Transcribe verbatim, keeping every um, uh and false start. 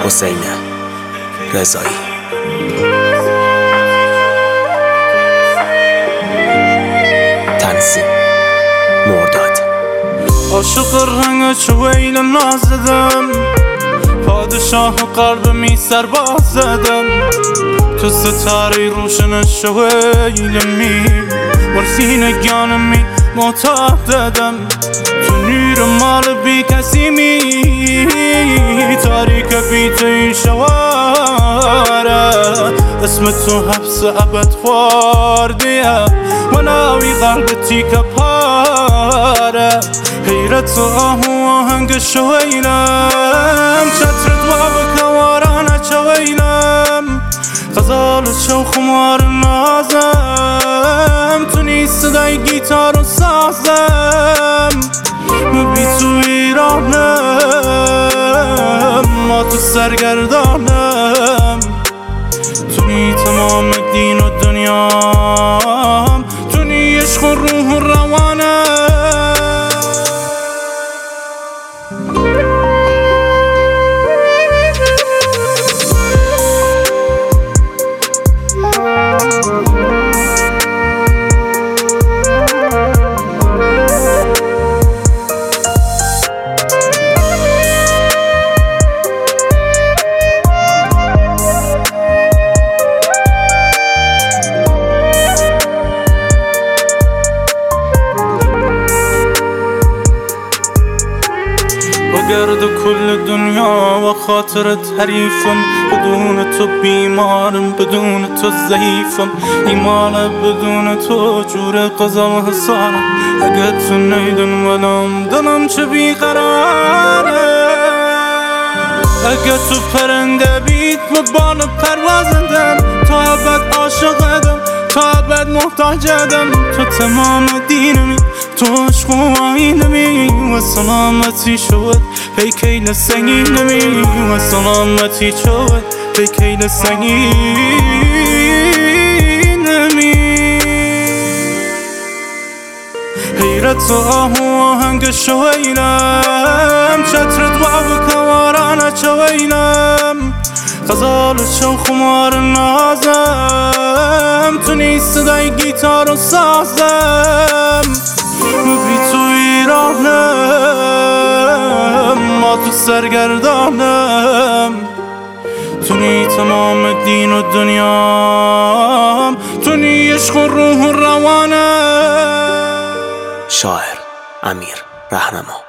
حسین رضایی. تنظیم مرداد. عاشق رنگ چویل نازدم، پادشاه قلبمی سرباز زدم. تو ستاره روشن شویلمی، ورسین گانمی معتاد دادم. تو نور مال بی کسی می، تاریک بی توی شواره. اسم تو حبس ابد خوردیه، وناوی قلبتی که پاره. حیرت و آه و آهنگ شویلم، چترت باب کوارانه چویلم. غزال چو خمار نازم، تو نیست صدای گیتار و سازم. بی تو ایرانم، ما تو سرگردانم. تو نی تمام دین و دنیام، تو نی عشق و روح و روانم. گرد کل دنیا و خاطرت حریفم، بدون تو بیمارم، بدون تو ضعیفم. ایمانه بدون تو جور قضا حسانم. اگه تو نیدن ولم دلم چه بیقراره. اگه تو پرنده بیت مبان پروازندم، تا ابد عاشقدم، تا ابد محتاجدم. تو تمام دینمی، تو عشق و آینمی. و سلامتی شود پیکیل سنگینمی، و سلامتی شود پیکیل سنگینمی. حیرت و آه و آهنگ شویلم، چترت باب کوارانه چویلم. غزال چو خمار نازم، تو نیست صدای گیتار و سازم. بی تو ایرانم، ما تو سرگردانم. تو نی تمام دین و دنیام، تو نی عشق و روح و روانم. شاعر امیر رهنما.